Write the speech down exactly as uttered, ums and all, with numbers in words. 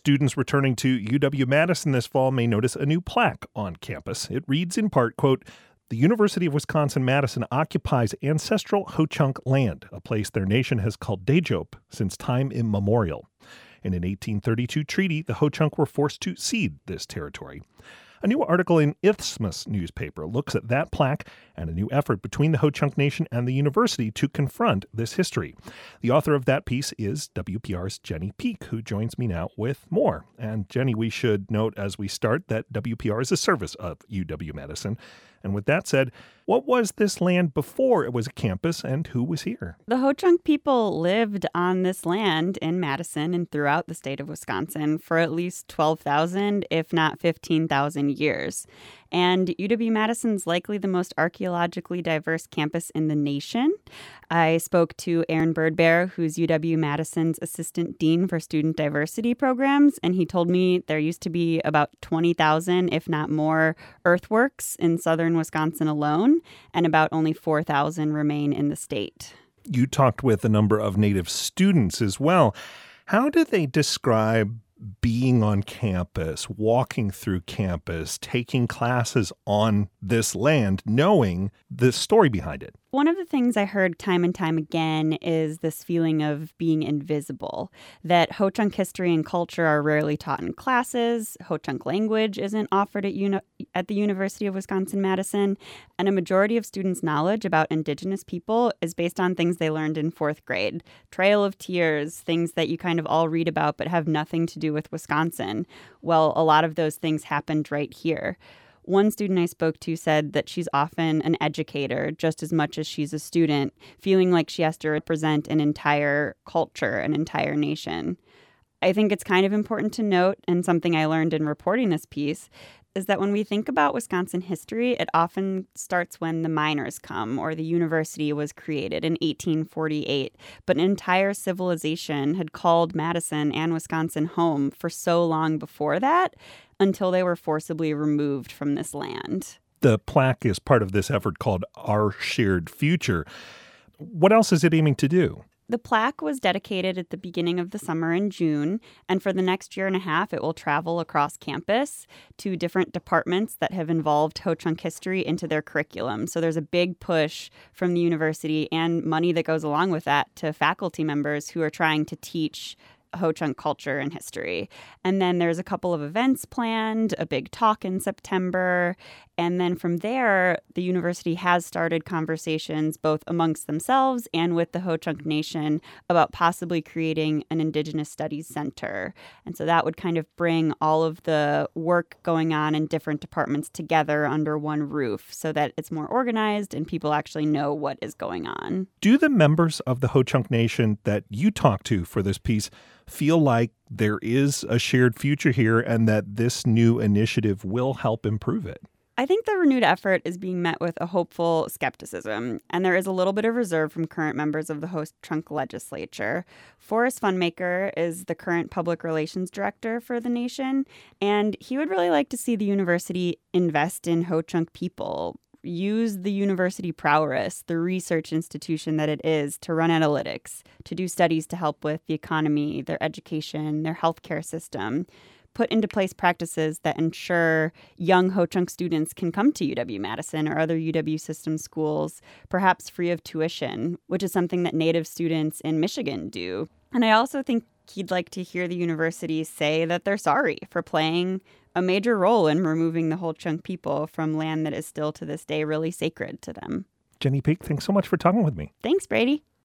Students returning to U W-Madison this fall may notice a new plaque on campus. It reads in part, quote, "The University of Wisconsin-Madison occupies ancestral Ho-Chunk land, a place their nation has called Dajope since time immemorial. In an eighteen thirty-two treaty, the Ho-Chunk were forced to cede this territory." A new article in Isthmus newspaper looks at that plaque and a new effort between the Ho-Chunk Nation and the university to confront this history. The author of that piece is W P R's Jenny Peek, who joins me now with more. And Jenny, we should note as we start that W P R is a service of U W-Madison. And with that said, what was this land before it was a campus and who was here? The Ho-Chunk people lived on this land in Madison and throughout the state of Wisconsin for at least twelve thousand, if not fifteen thousand years. And U W-Madison's likely the most archaeologically diverse campus in the nation. I spoke to Aaron Birdbear, who's U W-Madison's assistant dean for student diversity programs, and he told me there used to be about twenty thousand, if not more, earthworks in southern Wisconsin alone, and about only four thousand remain in the state. You talked with a number of Native students as well. How do they describe being on campus, walking through campus, taking classes on this land, knowing the story behind it? One of the things I heard time and time again is this feeling of being invisible, that Ho-Chunk history and culture are rarely taught in classes, Ho-Chunk language isn't offered at, uni- at the University of Wisconsin-Madison, and a majority of students' knowledge about Indigenous people is based on things they learned in fourth grade. Trail of Tears, things that you kind of all read about but have nothing to do with Wisconsin. Well, a lot of those things happened right here. One student I spoke to said that she's often an educator just as much as she's a student, feeling like she has to represent an entire culture, an entire nation. I think it's kind of important to note, and something I learned in reporting this piece, is that when we think about Wisconsin history, it often starts when the miners come or the university was created in eighteen forty-eight. But an entire civilization had called Madison and Wisconsin home for so long before that, until they were forcibly removed from this land. The plaque is part of this effort called Our Shared Future. What else is it aiming to do? The plaque was dedicated at the beginning of the summer in June, and for the next year and a half, it will travel across campus to different departments that have involved Ho-Chunk history into their curriculum. So there's a big push from the university and money that goes along with that to faculty members who are trying to teach Ho-Chunk culture and history. And then there's a couple of events planned, a big talk in September. And then from there, the university has started conversations both amongst themselves and with the Ho-Chunk Nation about possibly creating an Indigenous Studies Center. And so that would kind of bring all of the work going on in different departments together under one roof so that it's more organized and people actually know what is going on. Do the members of the Ho-Chunk Nation that you talked to for this piece feel like there is a shared future here and that this new initiative will help improve it? I think the renewed effort is being met with a hopeful skepticism, and there is a little bit of reserve from current members of the Ho-Chunk legislature. Forrest Funmaker is the current public relations director for the nation, and he would really like to see the university invest in Ho-Chunk people, use the university prowess, the research institution that it is, to run analytics, to do studies to help with the economy, their education, their healthcare system, put into place practices that ensure young Ho-Chunk students can come to U W-Madison or other U W system schools, perhaps free of tuition, which is something that Native students in Michigan do. And I also think he'd like to hear the university say that they're sorry for playing a major role in removing the Ho-Chunk people from land that is still to this day really sacred to them. Jenny Peek, thanks so much for talking with me. Thanks, Brady.